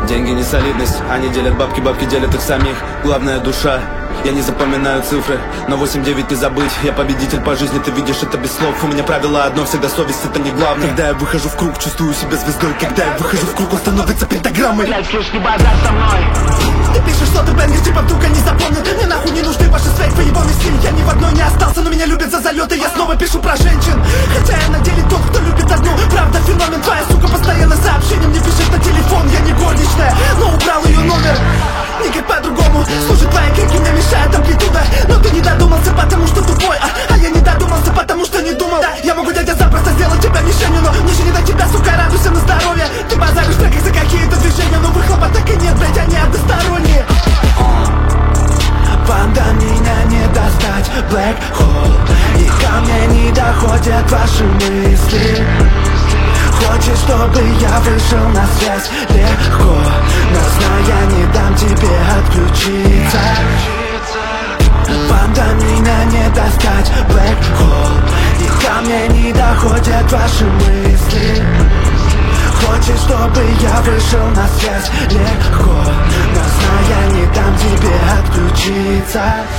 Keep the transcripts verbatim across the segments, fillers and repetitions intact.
Деньги не солидность, они делят бабки, бабки делят их самих. Главная душа, я не запоминаю цифры, но восемь девять не забыть. Я победитель по жизни, ты видишь это без слов. У меня правило одно, всегда совесть, это не главное. Когда я выхожу в круг, чувствую себя звездой. Когда я выхожу в круг, он становится пентаграммой. Блять, слышь, не базар со мной. Ты пишешь, что ты бэнгер, типа вдруг они запомнят. Мне нахуй не нужны ваши связь, поебанный стиль. Я ни в одной не остался, но меня любят за залеты. Я снова пишу про женщин, хотя я на деле тот, кто любит одну. Правда, феномен, твоя сука постоянно сообщение мне пишет на телефон. Я не горничная, но убрал ее номер. Никак по-другому, слушай, твои крики мне мешают амплитуда. Но ты не додумался, потому что тупой. А, а я не додумался, потому что не думал. Да, я могу, дядя, запросто сделать тебя мишенью, но мне же не до тебя, сука, радуйся на здоровье. Ты базаришь в треках за какие-то движения, но выхлопа так и нет, блять, они односторонние. Вам до меня не достать Black Hole, и ко мне не доходят ваши мысли. Хочешь, чтобы я вышел на связь? Легко, но знаю, я не дам тебе отключиться. Вам до меня не достать Black Hole, и ко мне не доходят ваши мысли. Хочешь, чтобы я вышел на связь? Легко, но знаю, я не дам тебе отключиться.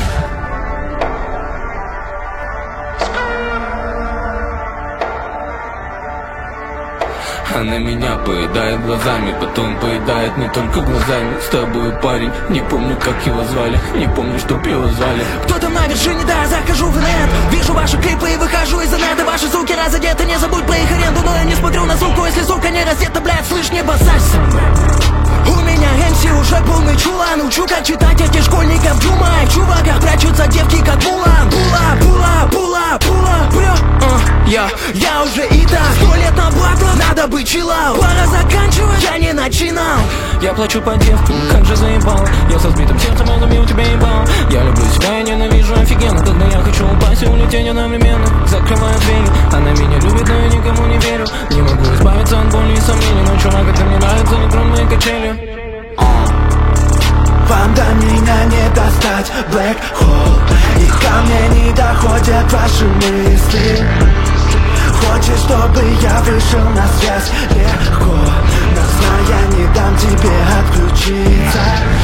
Она меня поедает глазами, потом поедает не только глазами. С тобой, парень, не помню, как его звали, не помню, чтоб его звали. Кто там на вершине, да, захожу в нет. Вижу ваши клипы и выхожу из инета. Ваши суки разодеты, не забудь про их аренду. Но я не смотрю на суку, если сука не раздета, блядь, слышь, не базарься. У меня эм си уже полный чулан. Учу, как читать этих школьников Джума. И в чуваках прячутся девки, как Мулан. Пула, пула, пула, пула, пула. uh, Я, я уже и так сто лет на батлах, надо быть чилау. Пора заканчивать, я не начинал. Я плачу по девкам, как же заебал. Я со сбитым сердцем, я забил тебя ебал. Я люблю себя, я ненавижу офигенно. Когда я хочу упасть и улететь одновременно. Закрываю двери, она меня любит, но я никому не верю. Не могу избавиться от боли и сомнений. Но чувак, это мне нравится, не трудно мои качели. Вам до меня не достать Black Hole, и ко мне не доходят ваши мысли. Хочешь, чтобы я вышел на связь? Легко, но знаю, я не дам тебе отключиться.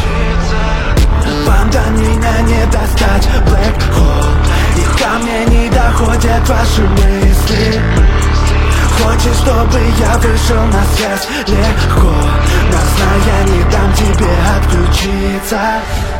Вам до меня не достать Black Hole, и ко мне не доходят ваши мысли. Хочешь, чтобы я вышел на связь? Легко, но знаю, я не дам тебе отключиться.